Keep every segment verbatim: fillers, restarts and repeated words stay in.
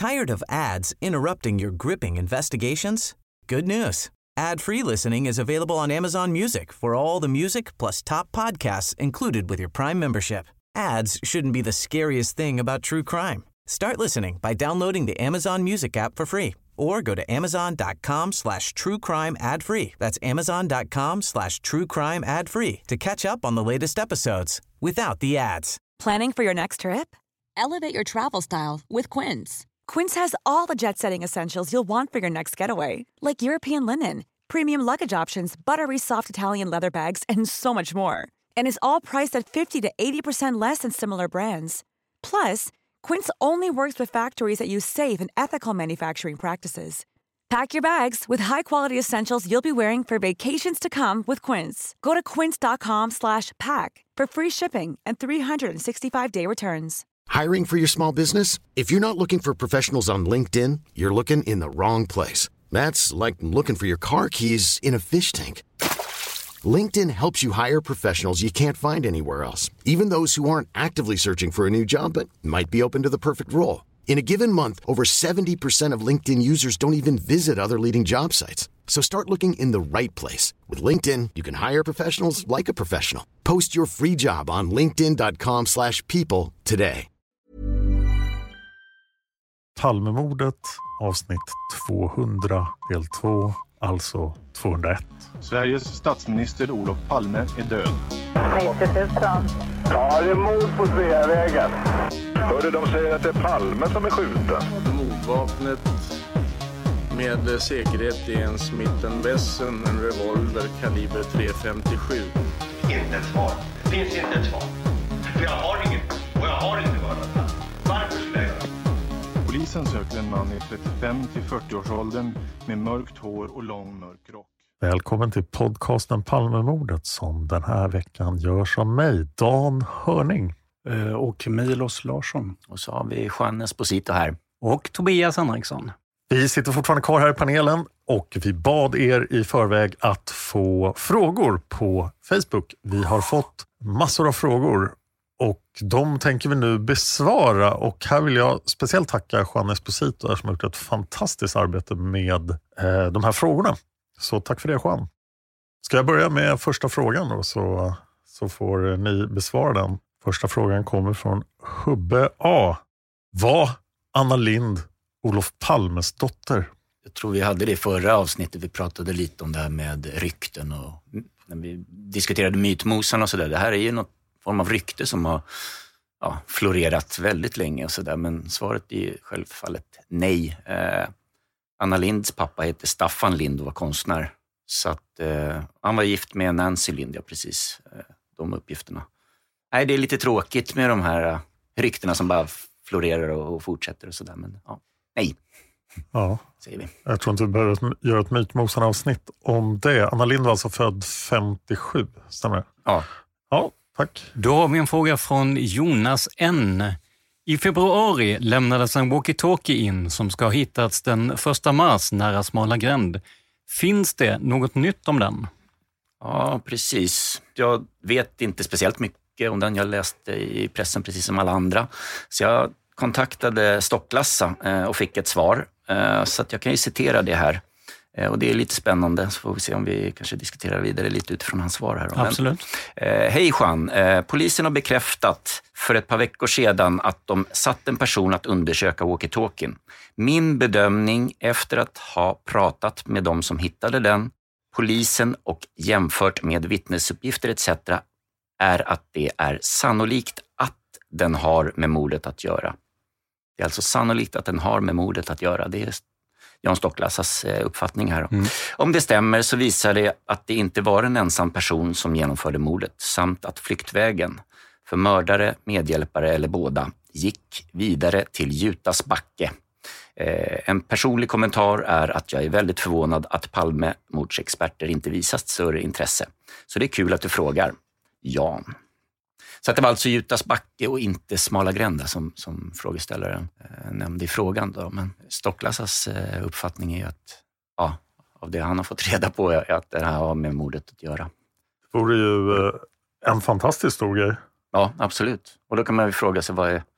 Tired of ads interrupting your gripping investigations? Good news. Ad-free listening is available on Amazon Music for all the music plus top podcasts included with your Prime membership. Ads shouldn't be the scariest thing about true crime. Start listening by downloading the Amazon Music app for free or go to amazon.com slash true crime ad free. That's amazon.com slash true crime ad free to catch up on the latest episodes without the ads. Planning for your next trip? Elevate your travel style with Quince. Quince has all the jet-setting essentials you'll want for your next getaway, like European linen, premium luggage options, buttery soft Italian leather bags, and so much more. And is all priced at fifty to eighty percent less than similar brands. Plus, Quince only works with factories that use safe and ethical manufacturing practices. Pack your bags with high-quality essentials you'll be wearing for vacations to come with Quince. Go to quince.com slash pack for free shipping and three sixty-five day returns. Hiring for your small business? If you're not looking for professionals on LinkedIn, you're looking in the wrong place. That's like looking for your car keys in a fish tank. LinkedIn helps you hire professionals you can't find anywhere else, even those who aren't actively searching for a new job but might be open to the perfect role. In a given month, over seventy percent of LinkedIn users don't even visit other leading job sites. So start looking in the right place. With LinkedIn, you can hire professionals like a professional. Post your free job on linkedin.com slash people today. Palmemordet, avsnitt tvåhundra, del två, alltså tvåhundraett. Sveriges statsminister Olof Palme är död. nittio tusen. Ja, det är mord på Sveavägen. Hörde de säger att det är Palme som är skjuten. Mordvapnet med säkerhet är en Smith and Wesson, en revolver kaliber tre femtiosju. Inte ett svar. Det finns inte ett svar. För jag har inget. Och jag har inte varit. Varför skulle jag göra? Polisen söker en man i trettiofem till fyrtio-årsåldern med mörkt hår och lång mörk rock. Välkommen till podcasten Palmemordet som den här veckan görs av mig, Dan Hörning. Och Milos Larsson. Och så har vi Juan Esposito här. Och Tobias Henriksson. Vi sitter fortfarande kvar här i panelen och vi bad er i förväg att få frågor på Facebook. Vi har fått massor av frågor och de tänker vi nu besvara. Och här vill jag speciellt tacka Juan Esposito som har gjort ett fantastiskt arbete med eh, de här frågorna. Så tack för det, Juan. Ska jag börja med första frågan då, så, så får ni besvara den. Första frågan kommer från Hubbe A. Var Anna Lindh Olof Palmes dotter? Jag tror vi hade det i förra avsnittet. Vi pratade lite om det här med rykten och när vi diskuterade mytmosan och sådär. Det här är ju något form av rykte som har ja, florerat väldigt länge och sådär. Men svaret är ju självfallet nej. Eh, Anna Lindhs pappa heter Staffan Lindh och var konstnär. Så att eh, han var gift med Nancy Lindh, ja precis. Eh, de uppgifterna. Nej, det är lite tråkigt med de här uh, ryktena som bara florerar och, och fortsätter och sådär. Men ja, nej. Ja, säger vi. Jag tror inte vi behöver göra ett mytmosan-avsnitt om det. Anna Lindh var alltså född femtiosju, stämmer det? Ja. Ja, tack. Då har vi en fråga från Jonas N. I februari lämnades en walkie-talkie in som ska ha hittats den första mars nära Smala Gränd. Finns det något nytt om den? Ja, precis. Jag vet inte speciellt mycket om den. Jag läste i pressen precis som alla andra. Så jag kontaktade Stocklassa och fick ett svar. Så att jag kan ju citera det här. Och det är lite spännande, så får vi se om vi kanske diskuterar vidare lite utifrån hans svar här. Absolut. Men, eh, hej Juan, eh, polisen har bekräftat för ett par veckor sedan att de satt en person att undersöka walkie-talkien. Min bedömning efter att ha pratat med de som hittade den, polisen och jämfört med vittnesuppgifter et cetera är att det är sannolikt att den har med mordet att göra. Det är alltså sannolikt att den har med mordet att göra. Det är Jan Stocklassas uppfattning här. Mm. Om det stämmer så visar det att det inte var en ensam person som genomförde mordet samt att flyktvägen för mördare, medhjälpare eller båda gick vidare till Jutas backe. Eh, en personlig kommentar är att jag är väldigt förvånad att Palme-mordsexperter inte visat större intresse. Så det är kul att du frågar, Jan. Så att det var alltså Jutas backe och inte Smala Grända som, som frågeställaren eh, nämnde i frågan. Då. Men Stocklassas eh, uppfattning är att ja, av det han har fått reda på är att det här har med mordet att göra. Det vore ju eh, en fantastiskt stor grej. Ja, absolut. Och då kan man ju fråga sig vad är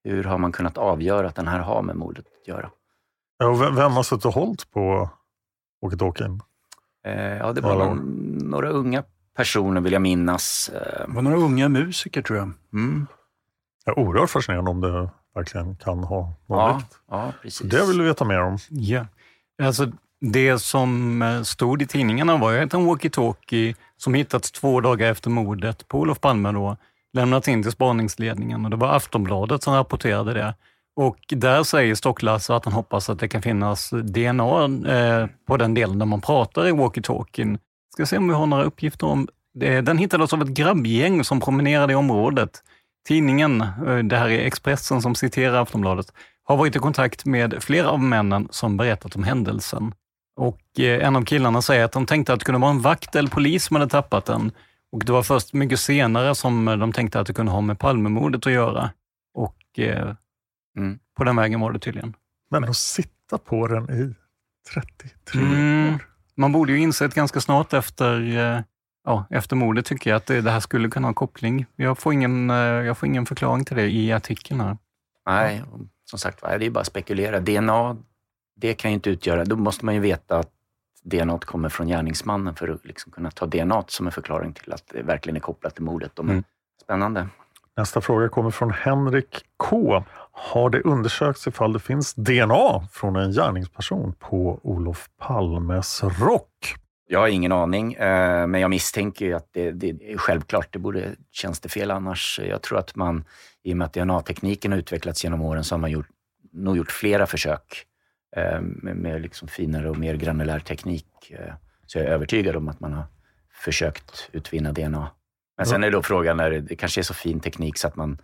Hur har man kunnat avgöra att den här har med mordet att göra? Ja, och vem, vem har suttit och hållit på walkie-talkien? Eh, ja, det var någon, några unga personer vill jag minnas. Det var några unga musiker tror jag. Mm. Jag är oerhört fascinerande om det verkligen kan ha någon ja, vikt. Ja, precis. Det vill du veta mer om. Ja, alltså det som stod i tidningarna var ju att en walkie-talkie som hittats två dagar efter mordet på Olof Palme då lämnats in till spaningsledningen och det var Aftonbladet som rapporterade det. Och där säger Stocklasse att han hoppas att det kan finnas D N A eh, på den delen där man pratar i walkie-talkien. Ska se om vi har några uppgifter om det. Den hittades av ett grabbgäng som promenerade i området. Tidningen, det här är Expressen som citerar Aftonbladet, har varit i kontakt med flera av männen som berättat om händelsen. Och en av killarna säger att de tänkte att det kunde vara en vakt eller polis som hade tappat den. Och det var först mycket senare som de tänkte att det kunde ha med Palmemordet att göra. Och eh, mm. på den vägen var det tydligen. Men att sitta på den i trettiotre mm. år. Man borde ju insett ganska snart efter, eh, ja, efter mordet tycker jag att det, det här skulle kunna ha koppling. Jag får, ingen, eh, jag får ingen förklaring till det i artikeln här. Nej, som sagt, det är bara att spekulera. D N A, det kan ju inte utgöra. Då måste man ju veta att D N A kommer från gärningsmannen för att liksom kunna ta D N A som en förklaring till att det verkligen är kopplat till mordet. De är mm. spännande. Nästa fråga kommer från Henrik K. Har det undersökts ifall det finns D N A från en gärningsperson på Olof Palmes rock? Jag har ingen aning, men jag misstänker ju att det, det är självklart. Det borde känns det fel annars. Jag tror att man, i och med att D N A-tekniken har utvecklats genom åren, så har man gjort, nog gjort flera försök med, med liksom finare och mer granulär teknik. Så jag är övertygad om att man har försökt utvinna D N A. Men sen är då frågan, när det kanske är så fin teknik så att man,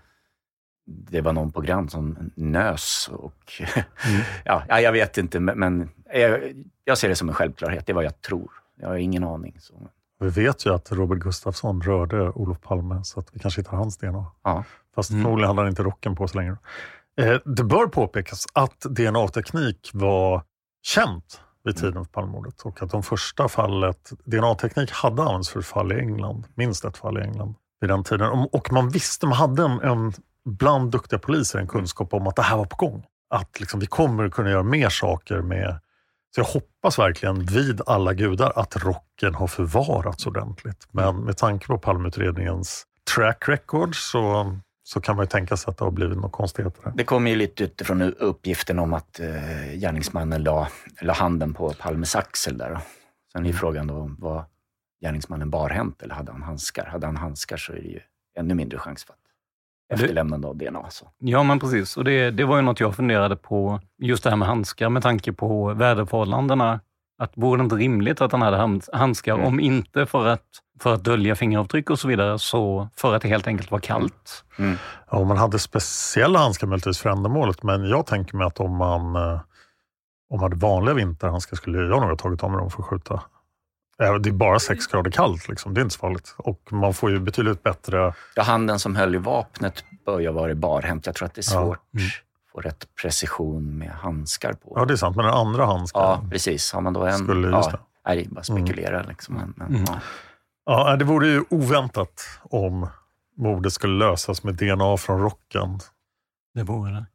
det var någon program som nös och mm. ja, jag vet inte, men jag, jag ser det som en självklarhet. Det är vad jag tror. Jag har ingen aning. Så. Vi vet ju att Robert Gustafsson rörde Olof Palme så att vi kanske hittar hans D N A. Ja. Fast mm. förmodligen hade han inte rocken på så länge. Eh, det bör påpekas att D N A-teknik var känt vid tiden för Palmemordet och att de första fallet, D N A-teknik hade använts för fall i England, minst ett fall i England vid den tiden. Och man visste, man hade en, en bland duktiga poliser en kunskap om att det här var på gång. Att liksom, vi kommer kunna göra mer saker med. Så jag hoppas verkligen vid alla gudar att rocken har förvarats ordentligt. Men med tanke på Palmeutredningens track record så, så kan man ju tänka sig att det har blivit något konstigheter här. Det kommer ju lite utifrån uppgiften om att eh, gärningsmannen la, la handen på Palmes axel där. Då. Sen är ju frågan då, var gärningsmannen barhänt eller hade han handskar? Hade han handskar så är det ju ännu mindre chans för att efterlämnande av D N A. Så. Ja, men precis. Och det, det var ju något jag funderade på, just det här med handskar med tanke på väderförhållandena. Att vore det inte rimligt att han hade handskar, mm. om inte för att, för att dölja fingeravtryck och så vidare, så för att det helt enkelt var kallt. Mm. Ja, man hade speciella handskar möjligtvis för ändamålet, men jag tänker mig att om man, om man hade vanliga vinterhandskar skulle jag nog ha tagit om dem för att skjuta. Det är bara sex grader kallt, liksom. Det är inte så farligt. Och man får ju betydligt bättre... Ja, handen som höll i vapnet bör ju vara barhänt. Jag tror att det är svårt ja. mm. att få rätt precision med handskar på. Ja, det är sant. Men den andra handskar... Ja, precis. Har man då en... Skulle, ja, det är bara spekulera. Mm. Liksom. Men, men, mm. ja. ja, det vore ju oväntat om mordet skulle lösas med D N A från rocken. Det vore det.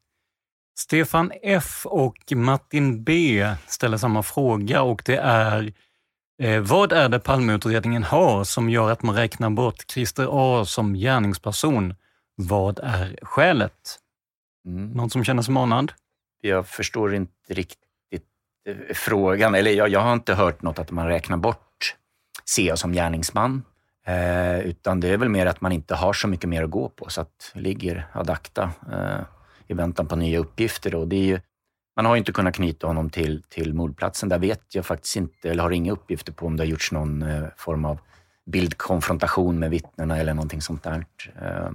Stefan F. och Martin B. ställer samma fråga och det är... Eh, vad är det Palmeutredningen har som gör att man räknar bort Christer A. som gärningsperson? Vad är skälet? Mm. Någon som känner sig manad? Jag förstår inte riktigt eh, frågan. Eller jag, jag har inte hört något att man räknar bort C A som gärningsman. Eh, utan det är väl mer att man inte har så mycket mer att gå på. Så att ligger ad acta eh, i väntan på nya uppgifter. Och det är ju... Man har ju inte kunnat knyta honom till, till mordplatsen. Där vet jag faktiskt inte, eller har inga uppgifter på om det har gjorts någon eh, form av bildkonfrontation med vittnena eller någonting sånt där. Eh,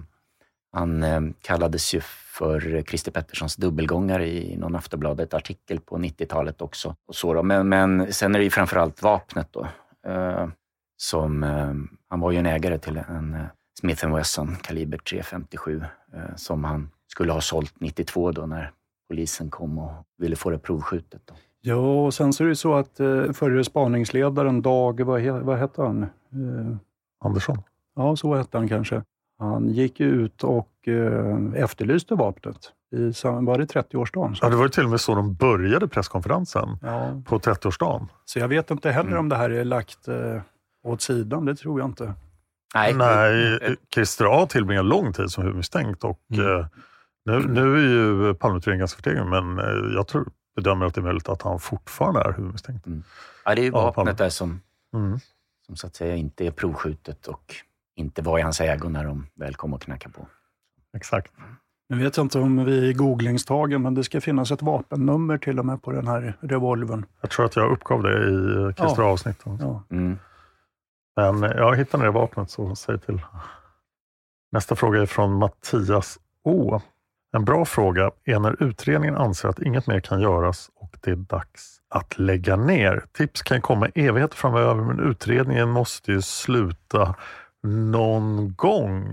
han eh, kallades ju för Christer Petterssons dubbelgångare i någon Aftonbladet-artikel på nittiotalet också. Och så då. Men, men sen är det ju framförallt vapnet då. Eh, som, eh, han var ju en ägare till en eh, Smith and Wesson kaliber tre femtiosju eh, som han skulle ha sålt nittiotvå då när polisen kom och ville få det provskjutet då. Ja, och sen så är det så att eh, förre spaningsledaren Dag, vad, he, vad hette han? Eh, Andersson. Ja, så hette han kanske. Han gick ut och eh, efterlyste vapnet. I, var det trettioårsdagen? Så. Ja, det var ju till och med så de började presskonferensen ja. på trettioårsdagen. Så jag vet inte heller mm. om det här är lagt eh, åt sidan, det tror jag inte. Nej, Nej Christer A tillbringar lång tid som huvudmisstänkt och mm. eh, nu, nu är ju Palmeutredningen ganska förtegen, men eh, jag tror bedömer att det är möjligt att han fortfarande är huvudmisstänkt. Mm. Ja, det är ju vapnet där som, mm. som så att säga inte är provskjutet och inte var i hans ägo när de väl kom och knackade på. Exakt. Nu vet jag inte om vi är i googlingstagen, men det ska finnas ett vapennummer till och med på den här revolvern. Jag tror att jag uppgav det i Christer ja. avsnittet. Ja. Mm. Men jag hittar det vapnet, så säg till. Nästa fråga är från Mattias Å. En bra fråga är när utredningen anser att inget mer kan göras och det är dags att lägga ner. Tips kan komma evigheter framöver, men utredningen måste ju sluta någon gång.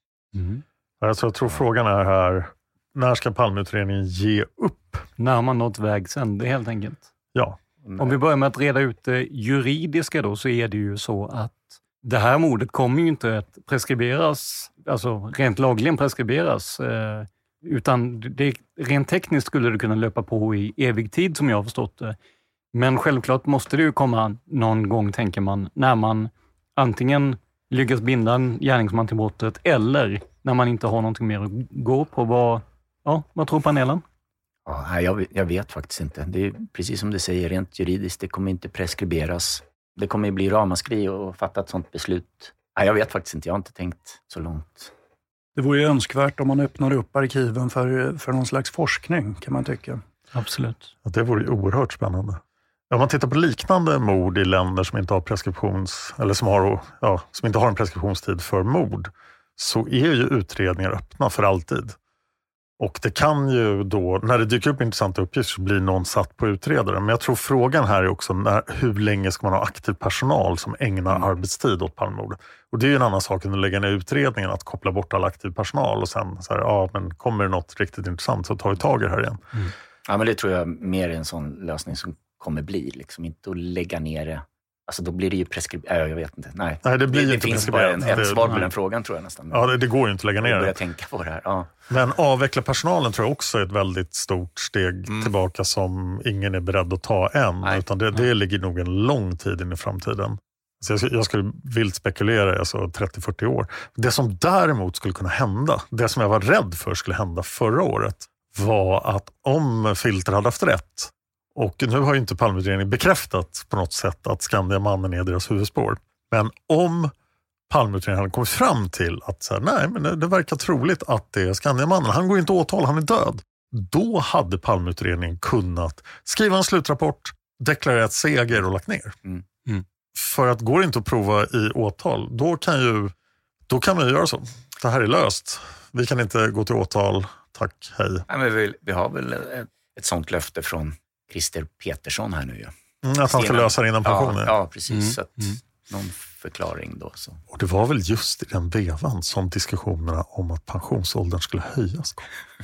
Mm. Alltså jag tror frågan är här, när ska Palmeutredningen ge upp? När man nått vägs ände helt enkelt. Ja. Om vi börjar med att reda ut det juridiska då, så är det ju så att det här mordet kommer ju inte att preskriberas, alltså rent lagligen preskriberas, eh, utan det, rent tekniskt skulle det kunna löpa på i evig tid som jag har förstått det. Men självklart måste det ju komma någon gång, tänker man, när man antingen lyckas binda en gärningsman till brottet eller när man inte har någonting mer att gå på. Vad, ja, vad tror panelen? Ja, jag, jag vet faktiskt inte. Det är precis som du säger, rent juridiskt, det kommer inte preskriberas. Det kommer ju bli ramaskri och fatta ett sånt beslut. Nej, jag vet faktiskt inte, jag har inte tänkt så långt. Det vore ju önskvärt om man öppnar upp arkiven för, för någon slags forskning, kan man tycka. Absolut. Ja, det vore ju oerhört spännande. Om man tittar på liknande mord i länder som inte har preskriptions eller som har, ja, som inte har en preskriptionstid för mord, så är ju utredningar öppna för alltid. Och det kan ju då, när det dyker upp intressanta uppgifter, så blir någon satt på utredare. Men jag tror frågan här är också när, hur länge ska man ha aktiv personal som ägnar mm. arbetstid åt Palmemordet. Och det är ju en annan sak än att lägga ner utredningen, att koppla bort all aktiv personal och sen så här, ja men kommer det något riktigt intressant så tar vi tag i det här igen. Mm. Ja, men det tror jag mer är en sån lösning som kommer bli, liksom inte att lägga ner det. Alltså då blir det ju preskriberat. Äh, jag vet inte. Nej, Nej det blir det, ju det inte finns bara en, ett det, svar på nej. den frågan, tror jag nästan. Ja, det, det går ju inte att lägga ner jag det. börjar tänka på det här. Ja. Men avveckla personalen tror jag också är ett väldigt stort steg mm. tillbaka som ingen är beredd att ta än. Nej. Utan det, det ligger nog en lång tid in i framtiden. Så jag, jag skulle vilt spekulera alltså trettio till fyrtio år. Det som däremot skulle kunna hända, det som jag var rädd för skulle hända förra året, var att om Filter hade haft rätt, och nu har ju inte Palmeutredningen bekräftat på något sätt att Skandiamannen är deras huvudspår. Men om Palmeutredningen hade kommit fram till att så här, nej, men det, det verkar troligt att det är Skandiamannen. Han går inte åtal, han är död. Då hade Palmeutredningen kunnat skriva en slutrapport, deklarera ett seger och lagt ner. Mm. Mm. För att går det inte att prova i åtal, då kan ju då kan man ju göra så. Det här är löst. Vi kan inte gå till åtal. Tack, hej. Ja, men vi, vi har väl ett, ett sånt löfte från Christer Petersson här nu ju. Mm, att han ska lösa det innan pensionen. Ja, ja precis. Mm. Så att, mm. någon förklaring då. Så. Och det var väl just i den vevan som diskussionerna om att pensionsåldern skulle höjas.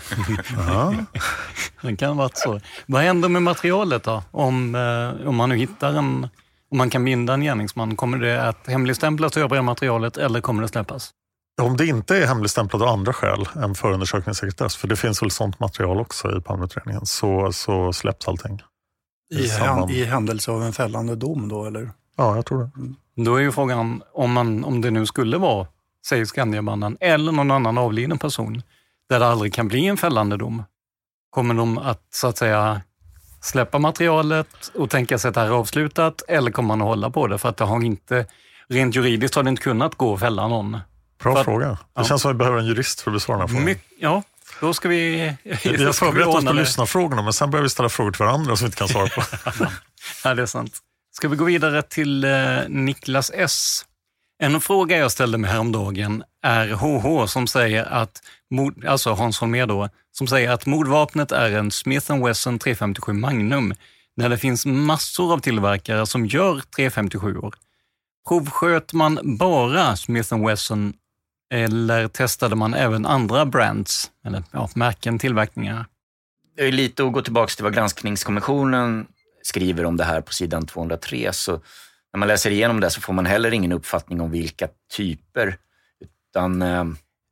Ja. Det kan ha varit så. Vad händer med materialet då? Om, eh, om man nu hittar en, om man kan binda en gärningsman, kommer det att hemligstämplas övriga materialet eller kommer det släppas? Om det inte är hemligstämplat av andra skäl än förundersökningssekretess, för det finns väl sånt material också i Palmeutredningen, så, så släpps allting. I, I, I händelse av en fällande dom då, eller? Ja, jag tror det. Mm. Då är ju frågan om, man, om det nu skulle vara, säger Skandiamannen, eller någon annan avliden person, där det aldrig kan bli en fällande dom. Kommer de att, så att säga, släppa materialet och tänka sig att det här är avslutat, eller kommer man att hålla på det? För att det har inte, rent juridiskt har det inte kunnat gå att fälla någon. Bra att, fråga. Det ja. känns som att vi behöver en jurist för att besvara den här frågan. My, ja, då ska vi... Vi har förberett oss på lyssnarfrågorna, men sen börjar vi ställa frågor till varandra som vi inte kan svara på. Ja, det är sant. Ska vi gå vidare till eh, Niklas S. En fråga jag ställde mig häromdagen är H H som säger att, mord, alltså Hans Holmér då, som säger att mordvapnet är en Smith and Wesson tre femtiosju Magnum, när det finns massor av tillverkare som gör tre femtiosju år. Provsköt man bara Smith and Wesson eller testade man även andra brands, eller ja, märken, tillverkningar? Det är lite att gå tillbaka till vad granskningskommissionen skriver om det här på sidan tvåhundratre, så när man läser igenom det så får man heller ingen uppfattning om vilka typer, utan eh,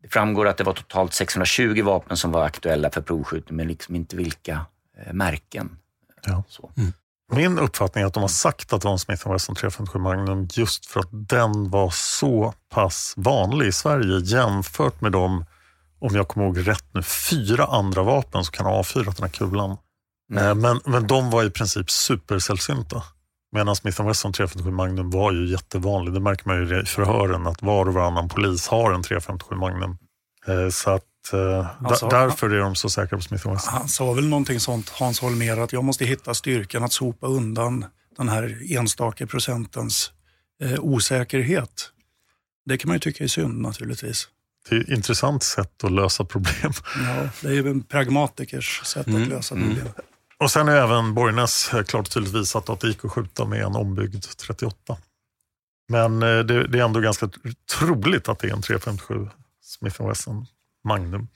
Det framgår att det var totalt sexhundratjugo vapen som var aktuella för provskjutning, men liksom inte vilka eh, märken. Ja. Så. Mm. Min uppfattning är att de har sagt att det var en Smith and Wesson tre femtiosju Magnum just för att den var så pass vanlig i Sverige jämfört med de, om jag kommer ihåg rätt nu, fyra andra vapen som kan avfyra den här kulan. Mm. Men, men de var i princip supersällsynta. Medan Smith and Wesson tre femtiosju Magnum var ju jättevanlig. Det märker man ju i förhören att var och varannan polis har en tre femtiosju Magnum. Så att alltså, därför är de så säkra på Smith and Wesson. Han sa väl någonting sånt, Hans Holmér, att jag måste hitta styrkan att sopa undan den här enstaka procentens eh, osäkerhet. Det kan man ju tycka är synd naturligtvis. Det är ett intressant sätt att lösa problem. Ja, det är ju en pragmatikers sätt mm. att lösa problem. Mm. Och sen är även Borgnäs klart tydligt visat att det gick att skjuta med en ombyggd trettioåtta. Men det, det är ändå ganska troligt att det är en tre femtiosju Smith and Wesson Magnum.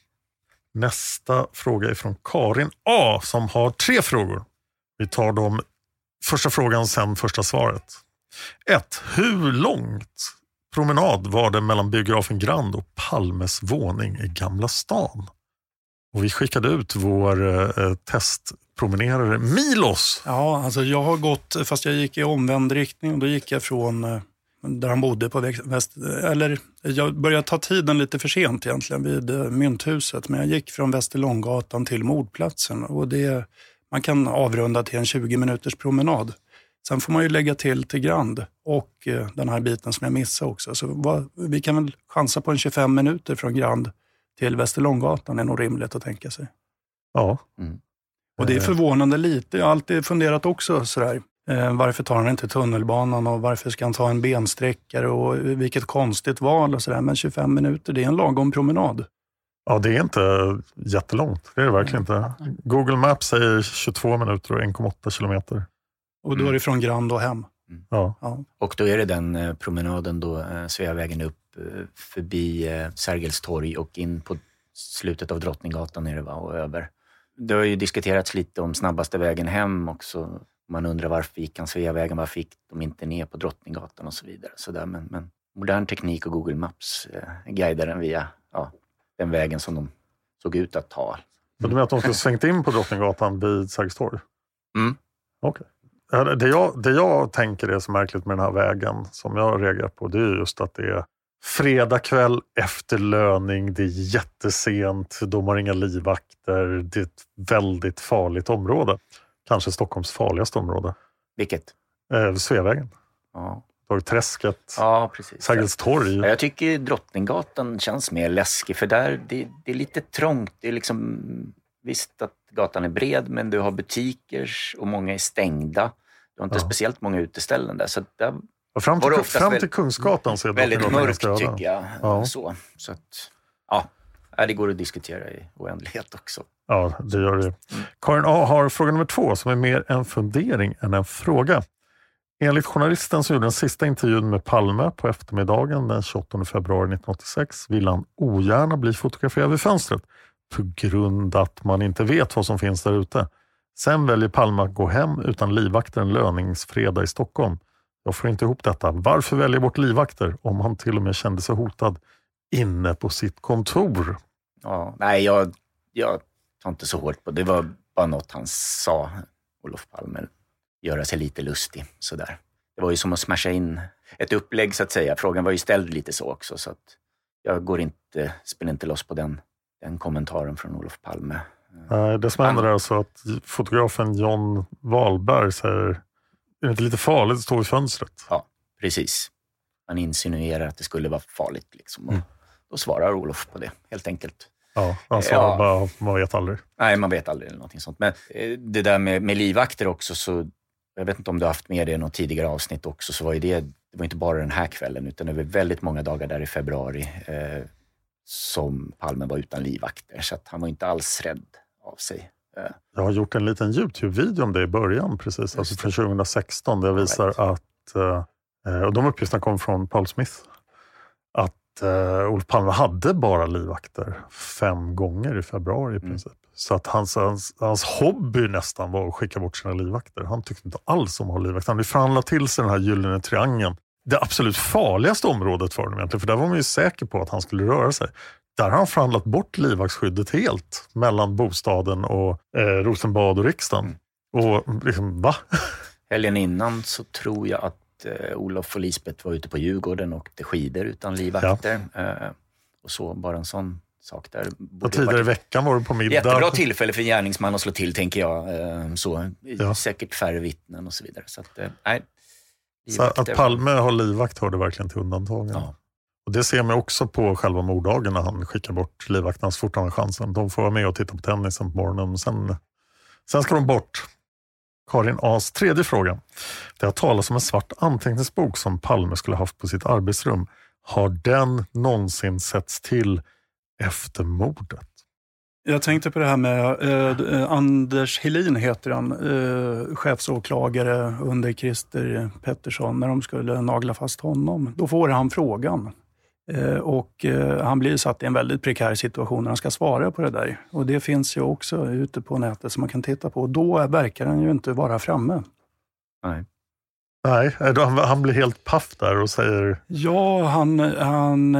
Nästa fråga är från Karin A som har tre frågor. Vi tar dem första frågan sen första svaret. ett. Hur långt promenad var det mellan biografen Grand och Palmes våning i Gamla stan? Och vi skickade ut vår eh, testpromenerare Milos. Ja, alltså jag har gått, fast jag gick i omvänd riktning och då gick jag från eh, där han bodde på väst, eller jag började ta tiden lite för sent egentligen vid eh, Mynthuset, men jag gick från Västerlånggatan till Mordplatsen och det, man kan avrunda till en tjugo minuters promenad. Sen får man ju lägga till till Grand och eh, den här biten som jag missade också. Så vad, vi kan väl chansa på en tjugofem minuter från Grand till Västerlånggatan är nog rimligt att tänka sig. Ja. Mm. Och det är förvånande lite. Jag har alltid funderat också sådär. Eh, varför tar han inte tunnelbanan och varför ska han ta en bensträckare och vilket konstigt val och sådär. Men tjugofem minuter, det är en lagom promenad. Ja, det är inte jättelångt. Det är det verkligen inte. Google Maps säger tjugotvå minuter och en komma åtta kilometer. Och då är det från Grand och hem. Mm. Ja. Ja. Och då är det den eh, promenaden då eh, Sveavägen upp eh, förbi eh, Sergels torg och in på slutet av Drottninggatan är det, va, och över. Det har ju diskuterats lite om snabbaste vägen hem också. Man undrar varför gick han Sveavägen, varför gick de inte ner på Drottninggatan och så vidare. Så där, men, men modern teknik och Google Maps eh, guidar den via ja, den vägen som de såg ut att ta. Mm. Så du menar att de skulle svängt in på Drottninggatan vid Sergels torg? Mm. Okej. Okay. Det jag, det jag tänker är så märkligt med den här vägen som jag reagerar på, det är just att det är fredag kväll efter löning, det är jättesent, de har inga livvakter, det är ett väldigt farligt område. Kanske Stockholms farligaste område. Vilket? Eh, Sveavägen. Ja. Träsket. Ja, precis. Sergels torg. Ja, jag tycker Drottninggatan känns mer läskig för där det, det är lite trångt. Det är liksom, visst att gatan är bred, men du har butiker och många är stängda. Du har inte ja. speciellt många uteställen där. Så där och fram till, fram till väldigt, Kungsgatan så är det väldigt mörkt tycker jag. Ja. Så, så att, ja, det går att diskutera i oändlighet också. Ja, det gör det. Karin A har fråga nummer två som är mer en fundering än en fråga. Enligt journalisten som gjorde den sista intervjun med Palme på eftermiddagen den tjugoåttonde februari nittonhundraåttiosex vill han ogärna bli fotograferad vid fönstret på grund att man inte vet vad som finns där ute. Sen väljer Palme att gå hem utan livvakter en löningsfredag i Stockholm. Jag får inte ihop detta. Varför väljer bort livvakter om han till och med kände sig hotad inne på sitt kontor? Ja, nej, jag, jag tar inte så hårt på det. Det var bara något han sa, Olof Palme. Göra sig lite lustig, sådär. Det var ju som att smasha in ett upplägg så att säga. Frågan var ju ställd lite så också, så att jag går inte, spelar inte loss på den, den kommentaren från Olof Palme. Nej, det som händer är alltså att fotografen John Wahlberg säger, är det inte lite farligt att stå vid fönstret? Ja, precis. Han insinuerar att det skulle vara farligt liksom. Och mm. då svarar Olof på det, helt enkelt. Ja, han svarar ja. bara, man vet aldrig. Nej, man vet aldrig eller någonting sånt. Men det där med, med livvakter också, så jag vet inte om du har haft med det i något tidigare avsnitt också, så var ju det, det var inte bara den här kvällen utan det var väldigt många dagar där i februari eh, som Palme var utan livvakter, så att han var inte alls rädd av sig. Eh. Jag har gjort en liten YouTube-video om det i början precis, alltså från tjugohundrasexton där jag visar right. att, eh, och de uppgifterna kom från Paul Smith, att Uh, Olof Palme hade bara livvakter fem gånger i februari i princip. Mm. Så att hans, hans, hans hobby nästan var att skicka bort sina livvakter. Han tyckte inte alls om att ha livvakter. Han ville förhandla till sig den här gyllene triangeln. Det absolut farligaste området för honom egentligen. För där var man ju säker på att han skulle röra sig. där har han förhandlat bort livvaktsskyddet helt mellan bostaden och eh, Rosenbad och riksdagen. Mm. Och liksom, va? Helgen innan så tror jag att eh, Olof och Lisbeth var ute på Djurgården och åkte skidor utan livvakter. Ja. Eh, och så bara en sån sak där. Och tidigare i veckan var du på middag. Jättebra tillfälle för en gärningsman att slå till, tänker jag. Eh, så. Ja. Säkert färre vittnen och så vidare. Så att, eh, nej. Så att Palme har livvakt hörde verkligen till undantagen. Ja. Och det ser man också på själva morddagen när han skickar bort livvakterna så fort han har chansen. De får vara med och titta på tennisen på morgonen. Sen, sen ska de bort. Karin A's tredje fråga. Det har talats om en svart anteckningsbok som Palme skulle haft på sitt arbetsrum. Har den någonsin setts till efter mordet? Jag tänkte på det här med eh, Anders Helin heter han, eh, chefsåklagare under Christer Pettersson, när de skulle nagla fast honom. Då får han frågan eh, och eh, han blir satt i en väldigt prekär situation när han ska svara på det där. Och det finns ju också ute på nätet som man kan titta på. Då verkar han ju inte vara framme. Nej. Nej, han blir helt paff där och säger... Ja, han, han,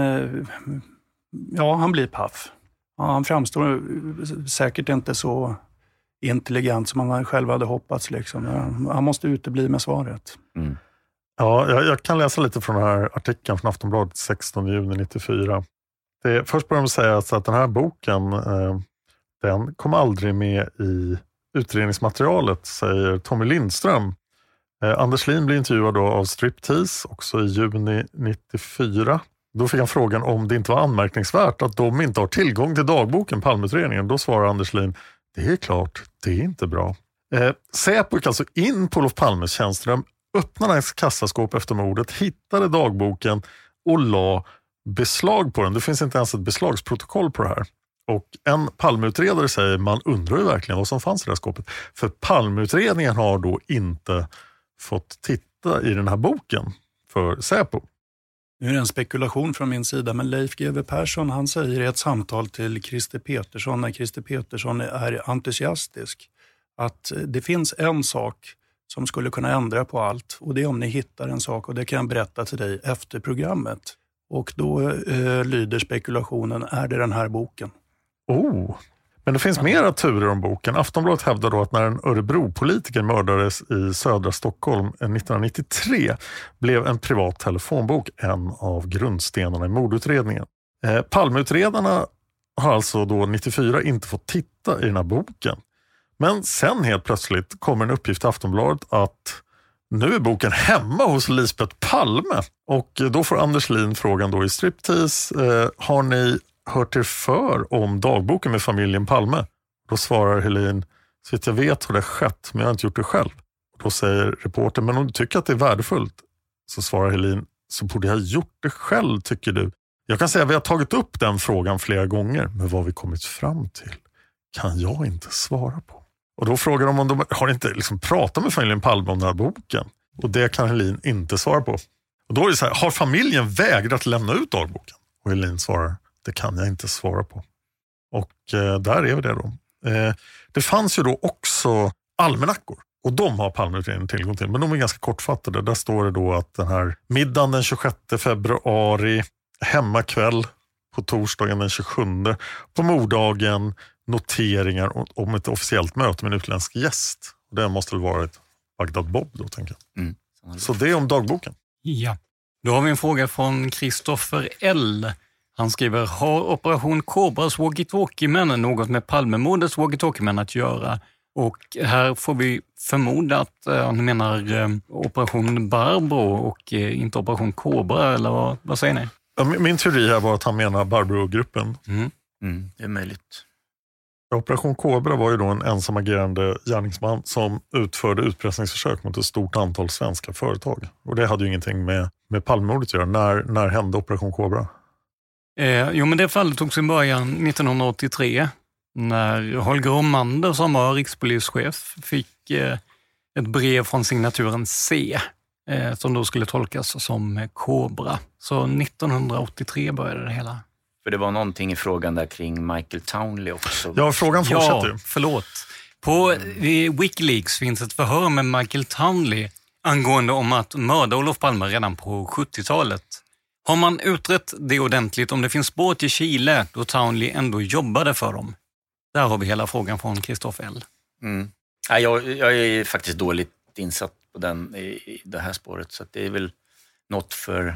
ja, han blir paff. Han framstår säkert inte så intelligent som han själv hade hoppats. Liksom. Han måste utebli med svaret. Mm. Ja, jag, jag kan läsa lite från den här artikeln från Aftonbladet sextonde juni nittiofyra. Det, först börjar de säga att den här boken eh, den kom aldrig med i utredningsmaterialet, säger Tommy Lindström. Eh, Anders Lin blir intervjuad då av Striptease också i juni nittiofyra. Då fick han frågan om det inte var anmärkningsvärt att de inte har tillgång till dagboken Palmeutredningen. Då svarar Anders Lin, det är klart, det är inte bra. Eh, Säpo gick alltså in på Olof Palmes tjänsterum, öppnade hans kassaskåp efter mordet, hittade dagboken och la beslag på den. Det finns inte ens ett beslagsprotokoll på det här. Och en Palmeutredare säger, man undrar ju verkligen vad som fanns i det här skåpet. För Palmeutredningen har då inte fått titta i den här boken för Säpo. Nu är det en spekulation från min sida, men Leif G W Persson, han säger i ett samtal till Christer Petersson, när Christer Petersson är entusiastisk, att det finns en sak som skulle kunna ändra på allt, och det är om ni hittar en sak, och det kan jag berätta till dig efter programmet. Och då eh, lyder spekulationen, är det den här boken? Oh, men det finns mera turer om boken. Aftonbladet hävdar då att när en Örebro-politiker mördades i södra Stockholm nittonhundranittiotre blev en privat telefonbok en av grundstenarna i mordutredningen. Eh, Palmeutredarna har alltså då nittiofyra inte fått titta i den här boken. Men sen helt plötsligt kommer en uppgift till Aftonbladet att nu är boken hemma hos Lisbeth Palme. Och då får Anders Lin frågan då i Striptease, eh, har ni hört er för om dagboken med familjen Palme? Då svarar Helin, så att jag vet hur det skett, men jag har inte gjort det själv. Då säger reportern, men om du tycker att det är värdefullt, så svarar Helin, så borde jag ha gjort det själv, tycker du. Jag kan säga att vi har tagit upp den frågan flera gånger, men vad vi kommit fram till kan jag inte svara på. Och då frågar de om de har inte liksom pratat med familjen Palme om den här boken. Och det kan Helin inte svara på. Och då är det så här, har familjen vägrat lämna ut dagboken? Och Helin svarar, det kan jag inte svara på. Och eh, där är vi det då. Eh, det fanns ju då också almanackor. Och de har Palmeutredningen tillgång till. Men de är ganska kortfattade. Där står det då att den här middagen den tjugosjätte februari, hemmakväll på torsdagen den tjugosjunde, på morddagen noteringar om ett officiellt möte med en utländsk gäst. Det måste väl vara ett Bagdad Bob då, tänker jag. Mm. Så det är om dagboken. Ja, då har vi en fråga från Kristoffer L. Han skriver, har Operation Kobras walkie-talkie-män något med Palmemordets walkie-talkie-män att göra? Och här får vi förmoda att eh, han menar eh, Operation Barbro och eh, inte Operation Kobra, eller vad, vad säger ni? Ja, min, min teori här var att han menar Barbro-gruppen. Mm. Mm, det är möjligt. Operation Kobra var ju då en ensamagerande gärningsman som utförde utpressningsförsök mot ett stort antal svenska företag. Och det hade ju ingenting med, med Palmemordet att göra. När, när hände Operation Kobra? Eh, jo, men det fallet tog sin början nittonhundraåttiotre när Holger Romander som var rikspolischef fick eh, ett brev från signaturen C eh, som då skulle tolkas som Kobra. Så nittonhundraåttiotre började det hela. För det var någonting i frågan där kring Michael Townley också. Ja, frågan fortsätter ju. Ja, förlåt. På mm. Wikileaks finns ett förhör med Michael Townley angående om att mörda Olof Palme redan på sjuttiotalet. Har man utrett det ordentligt om det finns spår till Chile då Townley ändå jobbade för dem? Där har vi hela frågan från Christoph L. Mm. Ja, jag, jag är faktiskt dåligt insatt på den, i, i det här spåret, så att det är väl något för,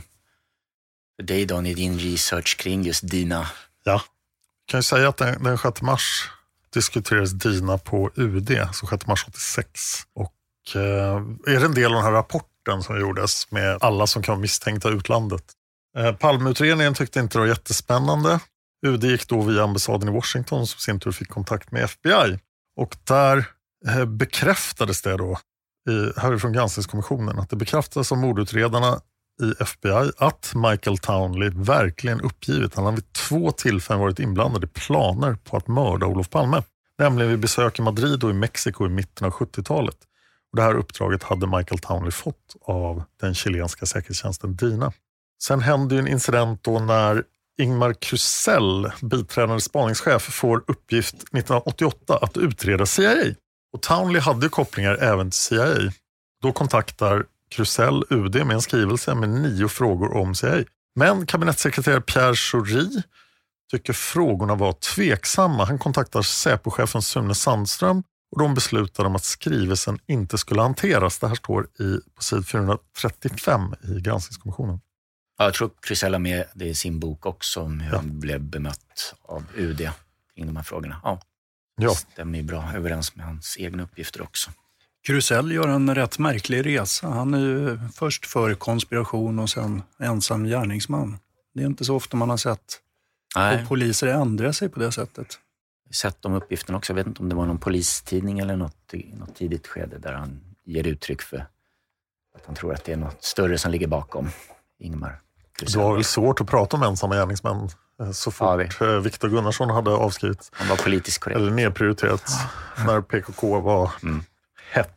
för dig då i din research kring just Dina. Ja, kan jag säga att den, den sjätte mars diskuterades Dina på U D, så sjätte mars åttiosex. Och eh, är det en del av den här rapporten som gjordes med alla som kan vara misstänkta utlandet. Eh, Palmeutredningen tyckte inte det var jättespännande. U D gick då via ambassaden i Washington som sin tur fick kontakt med F B I. Och där eh, bekräftades det då, i, härifrån granskningskommissionen, att det bekräftades av mordutredarna i F B I att Michael Townley verkligen uppgivit. Han har vid två tillfällen varit inblandad i planer på att mörda Olof Palme. Nämligen vid besök i Madrid och i Mexiko i mitten av sjuttiotalet. Och det här uppdraget hade Michael Townley fått av den chilenska säkerhetstjänsten Dina. Sen hände ju en incident då när Ingmar Krusell, biträdande spaningschef, får uppgift nittonhundraåttioåtta att utreda C I A. Och Townley hade kopplingar även till C I A. Då kontaktar Krusell U D med en skrivelse med nio frågor om C I A. Men kabinettssekreterare Pierre Schori tycker frågorna var tveksamma. Han kontaktar Säpo-chefen Sune Sandström och de beslutade om att skrivelsen inte skulle hanteras. Det här står i, på sid fyrahundratrettiofem i granskningskommissionen. Ja, jag tror Krusell har med det i sin bok också om hur ja. han blev bemött av U D kring de här frågorna. Ja, det ja. stämmer ju bra överens med hans egna uppgifter också. Krusell gör en rätt märklig resa. Han är ju först för konspiration och sen ensam gärningsman. Det är inte så ofta man har sett och poliser ändra sig på det sättet. Jag har sett de uppgifterna också. Jag vet inte om det var någon polistidning eller något, något tidigt skede där han ger uttryck för att han tror att det är något större som ligger bakom Ingmar Krusell. Det var väl svårt att prata om ensamma gärningsmän så fort ja, Viktor Gunnarsson hade avskrivit. Han var politiskt korrekt. Eller nedprioriterat ja. när P K K var mm. hett.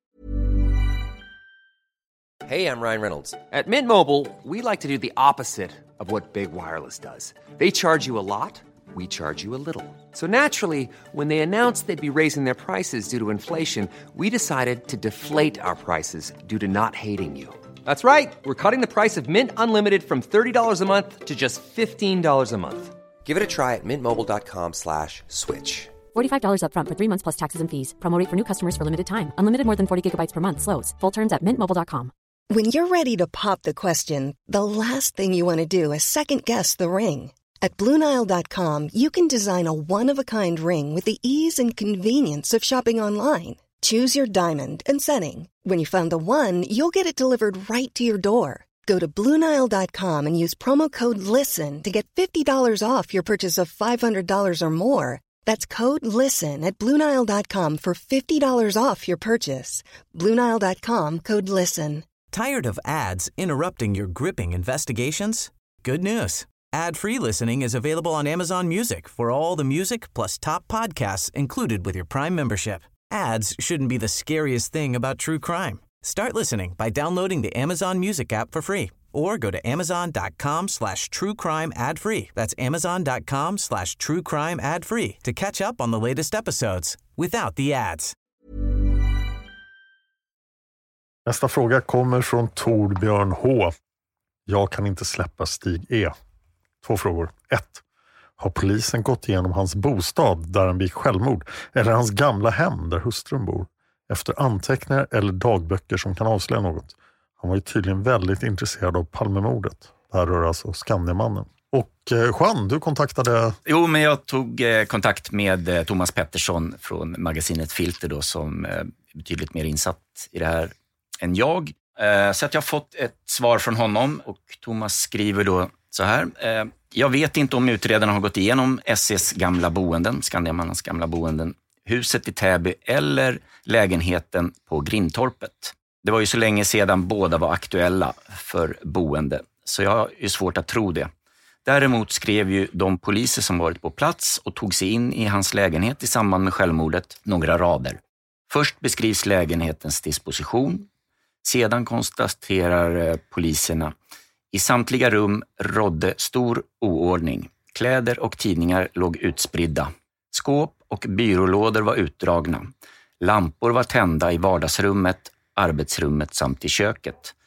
Hey, I'm Ryan Reynolds. At Mint Mobile, we like to do the opposite of what Big Wireless does. They charge you a lot, we charge you a little. So naturally, when they announced they'd be raising their prices due to inflation, we decided to deflate our prices due to not hating you. That's right. We're cutting the price of Mint Unlimited from thirty dollars a month to just fifteen dollars a month. Give it a try at mintmobile.com slash switch. forty-five dollars up front for three months plus taxes and fees. Promo rate for new customers for limited time. Unlimited more than forty gigabytes per month slows. Full terms at mint mobile dot com. When you're ready to pop the question, the last thing you want to do is second-guess the ring. At Blue Nile dot com, you can design a one-of-a-kind ring with the ease and convenience of shopping online. Choose your diamond and setting. When you find the one, you'll get it delivered right to your door. Go to Blue Nile dot com and use promo code LISTEN to get fifty dollars off your purchase of five hundred dollars or more. That's code LISTEN at Blue Nile dot com for fifty dollars off your purchase. Blue Nile dot com, code LISTEN. Tired of ads interrupting your gripping investigations? Good news. Ad-free listening is available on Amazon Music for all the music plus top podcasts included with your Prime membership. Ads shouldn't be the scariest thing about true crime. Start listening by downloading the Amazon Music app for free or go to amazon.com slash true crime ad free. That's amazon.com slash true crime ad free to catch up on the latest episodes without the ads. Nästa fråga kommer från Torbjörn H. Jag kan inte släppa Stig E. Två frågor. ett. Har polisen gått igenom hans bostad där han begick självmord eller hans gamla hem där hustrun bor efter anteckningar eller dagböcker som kan avslöja något? Han var ju tydligen väldigt intresserad av Palmemordet. Det här rör alltså Skandiamannen. Och eh, Juan, du kontaktade... Jo, men jag tog eh, kontakt med eh, Thomas Pettersson från magasinet Filter då, som eh, är betydligt mer insatt i det här än jag. Eh, så att jag har fått ett svar från honom och Thomas skriver då så här. Eh, jag vet inte om utredarna har gått igenom S E:s gamla boenden, Skandiamannens gamla boenden, huset i Täby eller lägenheten på Grindtorpet. Det var ju så länge sedan båda var aktuella för boende, så jag har ju svårt att tro det. Däremot skrev ju de poliser som varit på plats och tog sig in i hans lägenhet i samband med självmordet några rader. Först beskrivs lägenhetens disposition. Sedan konstaterar poliserna: i samtliga rum rådde stor oordning. Kläder och tidningar låg utspridda. Skåp och byrålådor var utdragna. Lampor var tända i vardagsrummet, arbetsrummet samt i köket.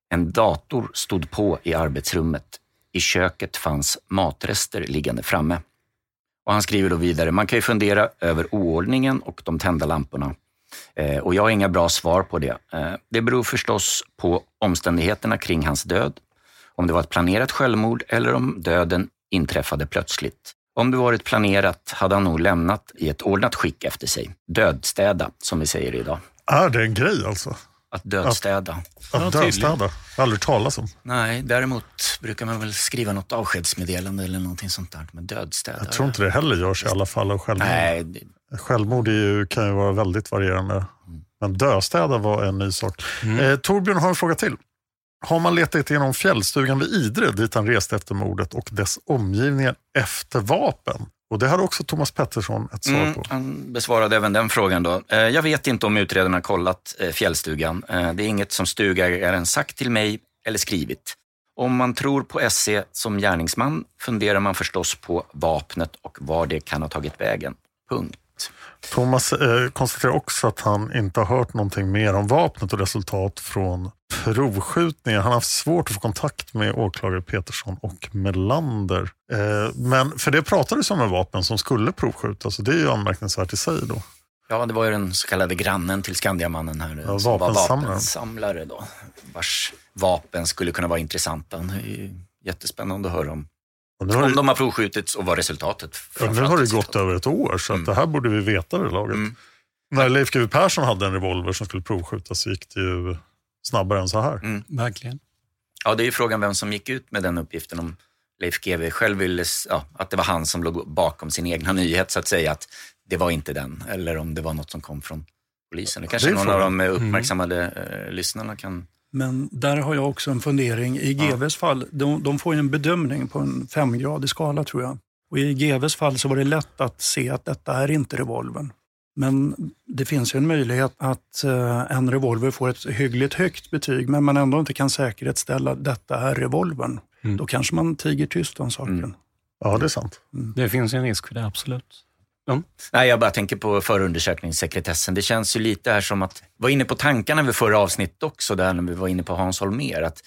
En dator stod på i arbetsrummet. I köket fanns matrester liggande framme. Och han skriver då vidare, man kan ju fundera över oordningen och de tända lamporna. Eh, och jag har inga bra svar på det. Eh, det beror förstås på omständigheterna kring hans död. Om det var ett planerat självmord eller om döden inträffade plötsligt. Om det varit planerat hade han nog lämnat i ett ordnat skick efter sig. Dödstäda, som vi säger idag. Är det en grej alltså? Att dödstäda. Att, att dödstäda? Jag har aldrig talat om. Nej, däremot brukar man väl skriva något avskedsmeddelande eller någonting sånt där med dödstäda. Jag tror inte det heller görs i alla fall av självmord. Nej. Det... Självmord är ju, kan ju vara väldigt varierande. Mm. Men dödstäda var en ny sak. Mm. Eh, Torbjörn har en fråga till. Har man letat igenom fjällstugan vid Idre dit han reste efter mordet och dess omgivningar efter vapen? Och det hade också Thomas Pettersson ett svar mm, på. Han besvarade även den frågan då. Jag vet inte om utredarna har kollat fjällstugan. Det är inget som stugägaren sagt till mig eller skrivit. Om man tror på S C som gärningsman funderar man förstås på vapnet och var det kan ha tagit vägen. Punkt. Thomas eh, konstaterar också att han inte har hört någonting mer om vapnet och resultat från provskjutningar. Han har haft svårt att få kontakt med åklagare Petersson och Melander. Eh, men för det pratades om en vapen som skulle provskjutas, så det är ju anmärkningsvärt i sig då. Ja, det var ju den så kallade grannen till Skandiamannen här. Ja, som vapensamlare. var vapensamlare då. Vars vapen skulle kunna vara intressanta. Det är ju jättespännande att höra om. Om det... de har provskjutits och vad resultatet. Ja, nu har det gått över ett år så mm. att det här borde vi veta det laget. Mm. När Leif G W Persson hade en revolver som skulle provskjutas så gick det ju snabbare än så här. Mm. Verkligen. Ja, det är ju frågan vem som gick ut med den uppgiften. Om Leif G W själv ville, ja, att det var han som låg bakom sin egna nyhet så att säga, att det var inte den. Eller om det var något som kom från polisen. Det kanske det någon frågan. Av de uppmärksammade mm. eh, lyssnarna kan... Men där har jag också en fundering. I G V:s ja. fall, de, de får ju en bedömning på en femgradig skala tror jag. Och i G V:s fall så var det lätt att se att detta är inte revolvern. Men det finns ju en möjlighet att eh, en revolver får ett hyggligt högt betyg men man ändå inte kan säkerhetsställa att detta är revolvern. Mm. Då kanske man tiger tyst om saken. Mm. Ja, det är sant. Mm. Det finns en risk för det, absolut. Mm. Nej, jag bara tänker på förundersökningssekretessen. Det känns ju lite här som att, var inne på tankarna vid förra avsnittet också, där när vi var inne på Hans Holmér, att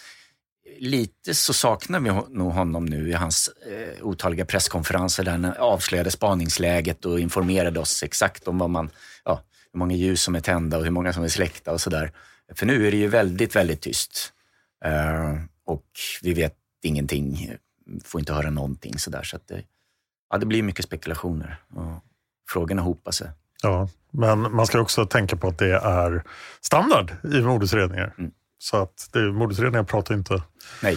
lite så saknar vi nog honom nu i hans eh, otaliga presskonferenser där han avslöjade spaningsläget och informerade oss exakt om vad man, ja, hur många ljus som är tända och hur många som är släckta och sådär. För nu är det ju väldigt, väldigt tyst. Uh, och vi vet ingenting, får inte höra någonting sådär. Så att det, ja, det blir mycket spekulationer och frågorna hopar sig. Ja, men man ska också tänka på att det är standard i mordutredningar. Mm. Så att det, mordutredningar pratar inte Nej.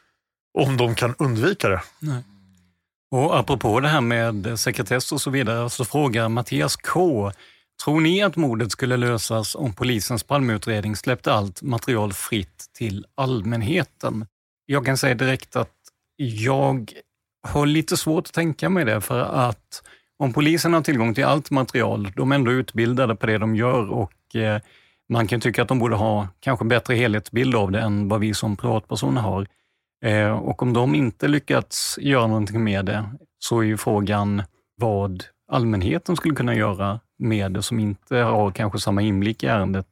om de kan undvika det. Nej. Och apropå det här med sekretess och så vidare så frågar Mattias K. Tror ni att mordet skulle lösas om polisens Palmeutredning släppte allt material fritt till allmänheten? Jag kan säga direkt att jag har lite svårt att tänka mig det, för att om polisen har tillgång till allt material, de är ändå utbildade på det de gör och eh, man kan tycka att de borde ha kanske bättre helhetsbild av det än vad vi som privatpersoner har. Eh, och om de inte lyckats göra någonting med det så är ju frågan vad allmänheten skulle kunna göra med det som inte har kanske samma inblick i ärendet.